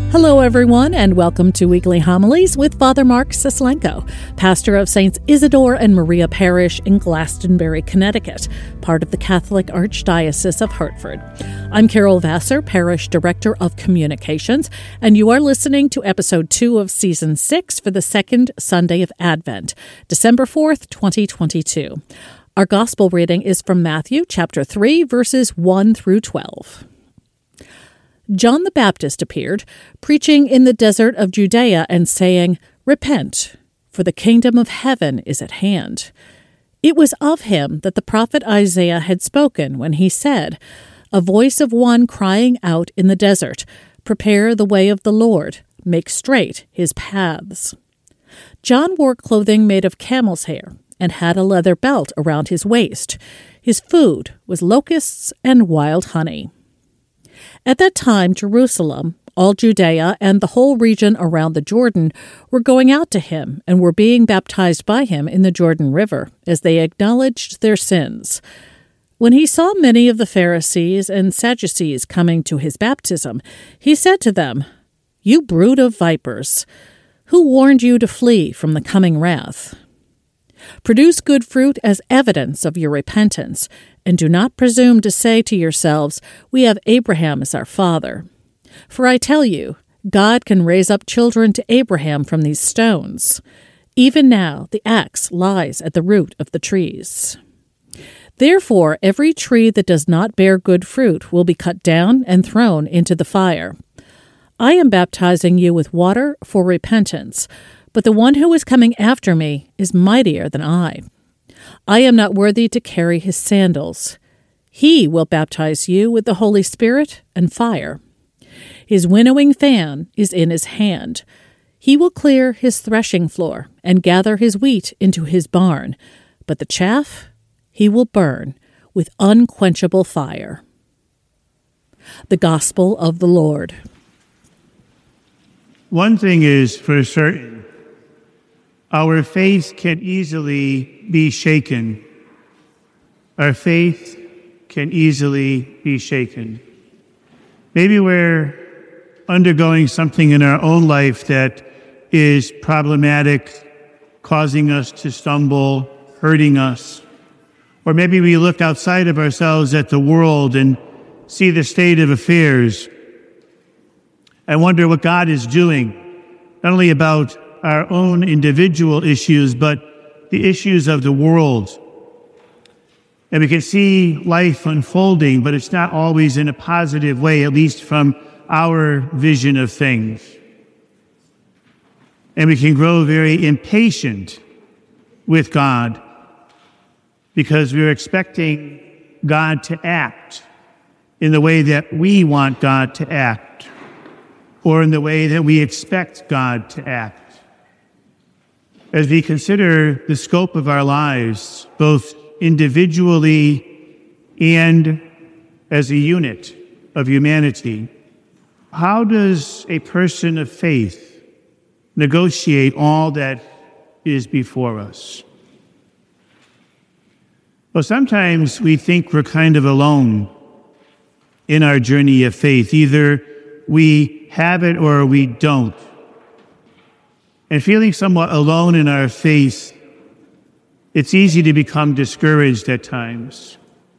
Hello, everyone, and welcome to Weekly Homilies with Father Mark Sislenko, pastor of Saints Isidore and Maria Parish in Glastonbury, Connecticut, part of the Catholic Archdiocese of Hartford. I'm Carol Vassar, Parish Director of Communications, and you are listening to Episode 2 of Season 6 for the second Sunday of Advent, December 4th, 2022. Our Gospel reading is from Matthew chapter 3, verses 1 through 12. John the Baptist appeared, preaching in the desert of Judea and saying, "Repent, for the kingdom of heaven is at hand." It was of him that the prophet Isaiah had spoken when he said, "A voice of one crying out in the desert, prepare the way of the Lord, make straight his paths." John wore clothing made of camel's hair and had a leather belt around his waist. His food was locusts and wild honey. At that time, Jerusalem, all Judea, and the whole region around the Jordan were going out to him and were being baptized by him in the Jordan River as they acknowledged their sins. When he saw many of the Pharisees and Sadducees coming to his baptism, he said to them, "You brood of vipers, who warned you to flee from the coming wrath? Produce good fruit as evidence of your repentance, and do not presume to say to yourselves, 'We have Abraham as our father.' For I tell you, God can raise up children to Abraham from these stones. Even now the axe lies at the root of the trees. Therefore every tree that does not bear good fruit will be cut down and thrown into the fire. I am baptizing you with water for repentance, but the one who is coming after me is mightier than I. I am not worthy to carry his sandals. He will baptize you with the Holy Spirit and fire. His winnowing fan is in his hand. He will clear his threshing floor and gather his wheat into his barn, but the chaff he will burn with unquenchable fire." The Gospel of the Lord. One thing is for certain. Our faith can easily be shaken. Our faith can easily be shaken. Maybe we're undergoing something in our own life that is problematic, causing us to stumble, hurting us. Or maybe we look outside of ourselves at the world and see the state of affairs. I wonder what God is doing, not only about our own individual issues, but the issues of the world. And we can see life unfolding, but it's not always in a positive way, at least from our vision of things. And we can grow very impatient with God because we're expecting God to act in the way that we want God to act, or in the way that we expect God to act. As we consider the scope of our lives, both individually and as a unit of humanity, how does a person of faith negotiate all that is before us? Well, sometimes we think we're kind of alone in our journey of faith. Either we have it or we don't. And feeling somewhat alone in our faith, it's easy to become discouraged at times.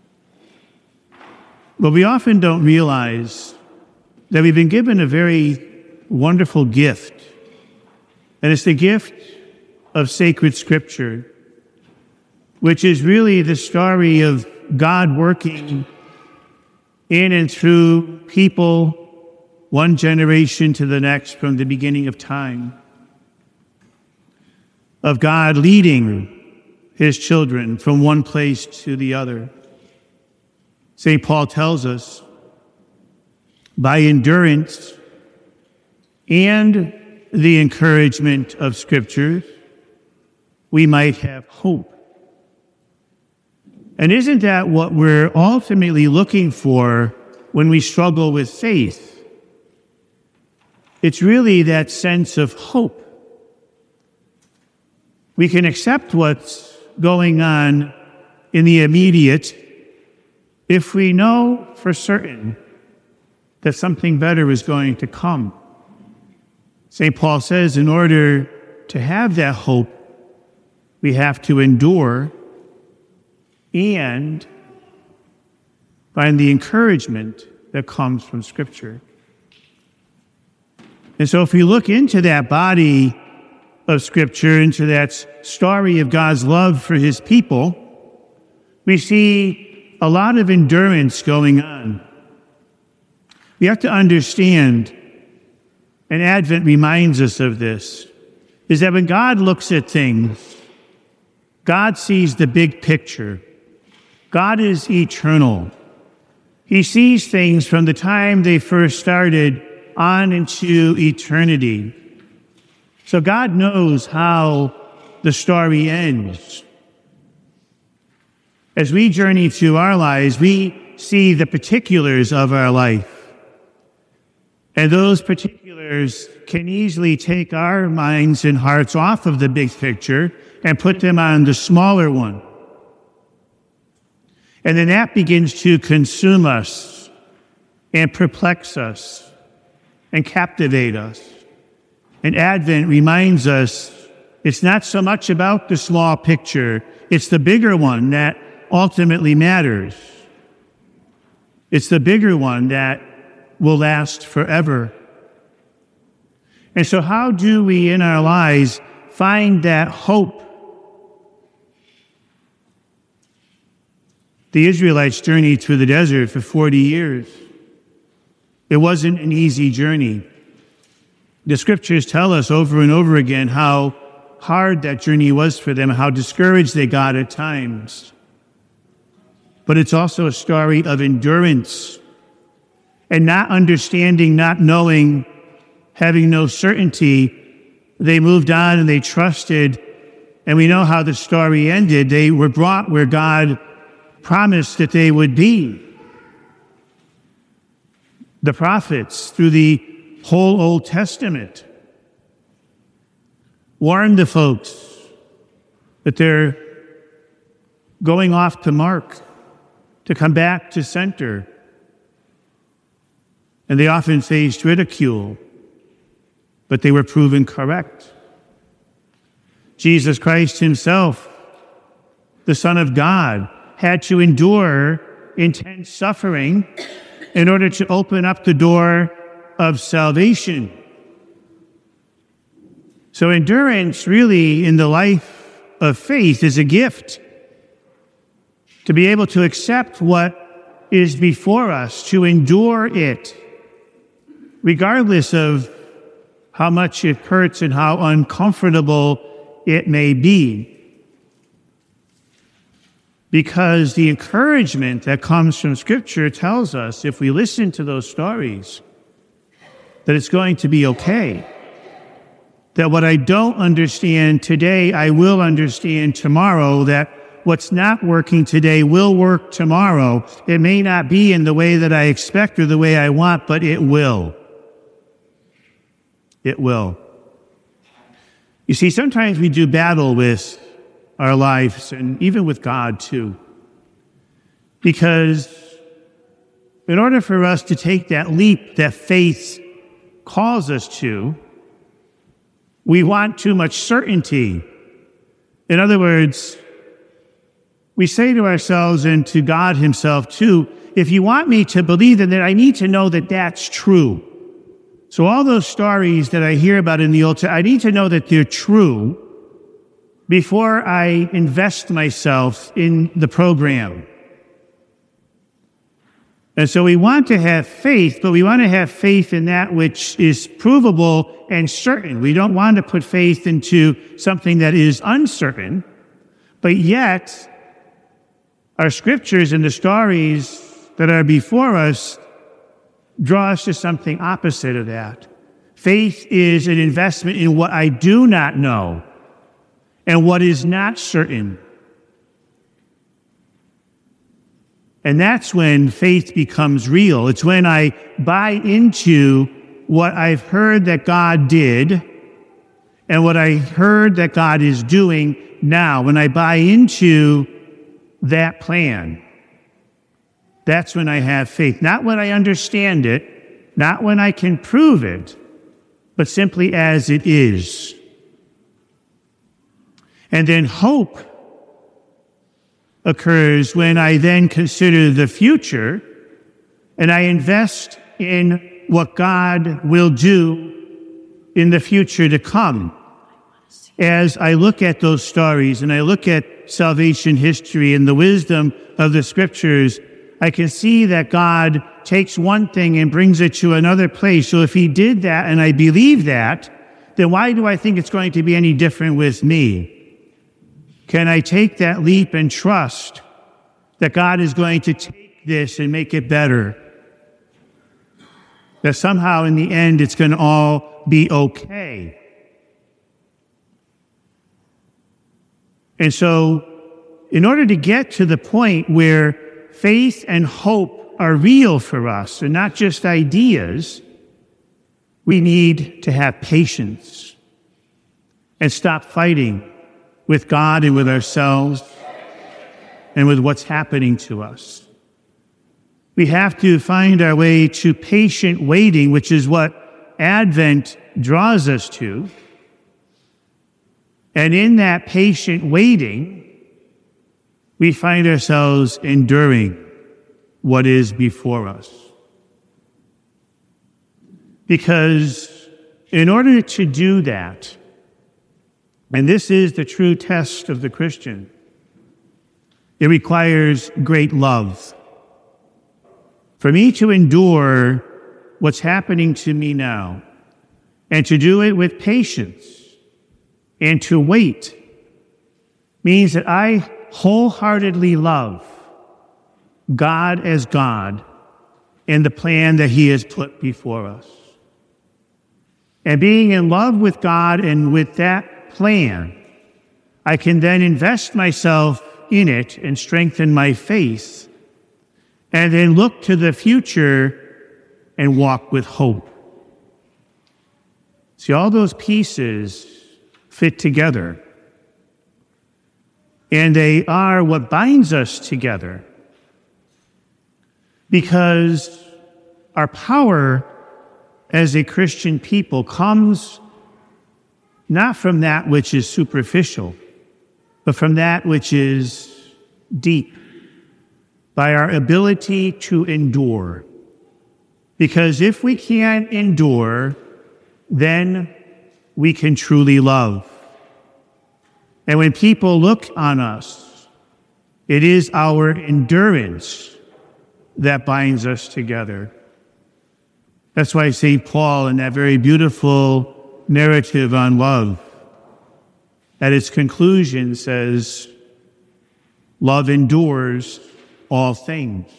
But we often don't realize that we've been given a very wonderful gift. And it's the gift of sacred scripture, which is really the story of God working in and through people, one generation to the next from the beginning of time. Of God leading his children from one place to the other. St. Paul tells us, by endurance and the encouragement of Scriptures, we might have hope. And isn't that what we're ultimately looking for when we struggle with faith? It's really that sense of hope. We can accept what's going on in the immediate if we know for certain that something better is going to come. St. Paul says in order to have that hope, we have to endure and find the encouragement that comes from Scripture. And so if we look into that body of Scripture, into that story of God's love for his people, we see a lot of endurance going on. We have to understand, and Advent reminds us of this, is that when God looks at things, God sees the big picture. God is eternal. He sees things from the time they first started on into eternity. So God knows how the story ends. As we journey through our lives, we see the particulars of our life. And those particulars can easily take our minds and hearts off of the big picture and put them on the smaller one. And then that begins to consume us and perplex us and captivate us. And Advent reminds us it's not so much about the small picture, it's the bigger one that ultimately matters. It's the bigger one that will last forever. And so how do we in our lives find that hope? The Israelites journeyed through the desert for 40 years. It wasn't an easy journey. The scriptures tell us over and over again how hard that journey was for them, how discouraged they got at times. But it's also a story of endurance and not understanding, not knowing, having no certainty. They moved on and they trusted, and we know how the story ended. They were brought where God promised that they would be. The prophets, through the whole Old Testament, warned the folks that they're going off the mark, to come back to center. And they often faced ridicule, but they were proven correct. Jesus Christ himself, the Son of God, had to endure intense suffering in order to open up the door of salvation. So endurance really in the life of faith is a gift. To be able to accept what is before us, to endure it, regardless of how much it hurts and how uncomfortable it may be. Because the encouragement that comes from Scripture tells us, if we listen to those stories, that it's going to be okay. That what I don't understand today, I will understand tomorrow. That what's not working today will work tomorrow. It may not be in the way that I expect or the way I want, but it will. It will. You see, sometimes we do battle with our lives, and even with God too. Because in order for us to take that leap that faith calls us to, we want too much certainty. In other words, we say to ourselves and to God himself too, if you want me to believe in that, I need to know that that's true. So all those stories that I hear about in the Old Testament, I need to know that they're true before I invest myself in the program. And so we want to have faith, but we want to have faith in that which is provable and certain. We don't want to put faith into something that is uncertain, but yet our scriptures and the stories that are before us draw us to something opposite of that. Faith is an investment in what I do not know and what is not certain. And that's when faith becomes real. It's when I buy into what I've heard that God did and what I heard that God is doing now. When I buy into that plan, that's when I have faith. Not when I understand it, not when I can prove it, but simply as it is. And then hope occurs when I then consider the future and I invest in what God will do in the future to come. As I look at those stories and I look at salvation history and the wisdom of the scriptures, I can see that God takes one thing and brings it to another place. So if he did that and I believe that, then why do I think it's going to be any different with me? Can I take that leap and trust that God is going to take this and make it better? That somehow in the end it's going to all be okay. And so, in order to get to the point where faith and hope are real for us and not just ideas, we need to have patience and stop fighting with God and with ourselves and with what's happening to us. We have to find our way to patient waiting, which is what Advent draws us to. And in that patient waiting, we find ourselves enduring what is before us. Because in order to do that, and this is the true test of the Christian, it requires great love. For me to endure what's happening to me now, and to do it with patience, and to wait, means that I wholeheartedly love God as God and the plan that he has put before us. And being in love with God and with that plan, I can then invest myself in it and strengthen my faith, and then look to the future and walk with hope. See, all those pieces fit together, and they are what binds us together, because our power as a Christian people comes not from that which is superficial, but from that which is deep, by our ability to endure. Because if we can't endure, then we can truly love. And when people look on us, it is our endurance that binds us together. That's why St. Paul, in that very beautiful narrative on love, at its conclusion says, love endures all things.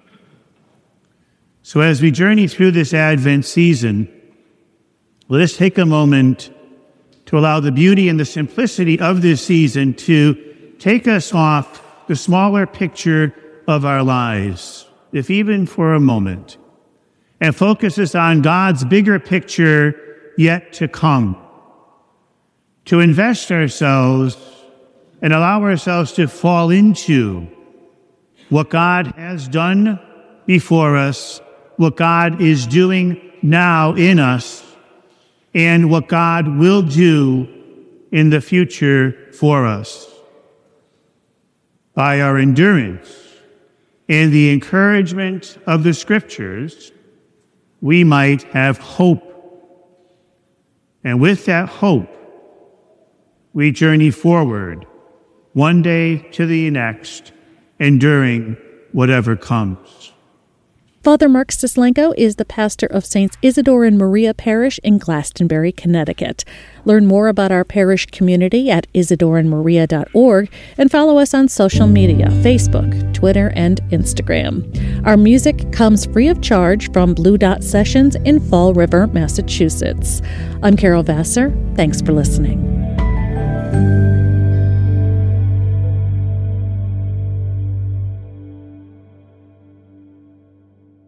So as we journey through this Advent season, let us take a moment to allow the beauty and the simplicity of this season to take us off the smaller picture of our lives, if even for a moment, and focus us on God's bigger picture yet to come, to invest ourselves and allow ourselves to fall into what God has done before us, what God is doing now in us, and what God will do in the future for us. By our endurance and the encouragement of the Scriptures, we might have hope. And with that hope, we journey forward, one day to the next, enduring whatever comes. Father Mark Sislenko is the pastor of Saints Isidore and Maria Parish in Glastonbury, Connecticut. Learn more about our parish community at isidoreandmaria.org and follow us on social media, Facebook, Twitter, and Instagram. Our music comes free of charge from Blue Dot Sessions in Fall River, Massachusetts. I'm Carol Vassar. Thanks for listening.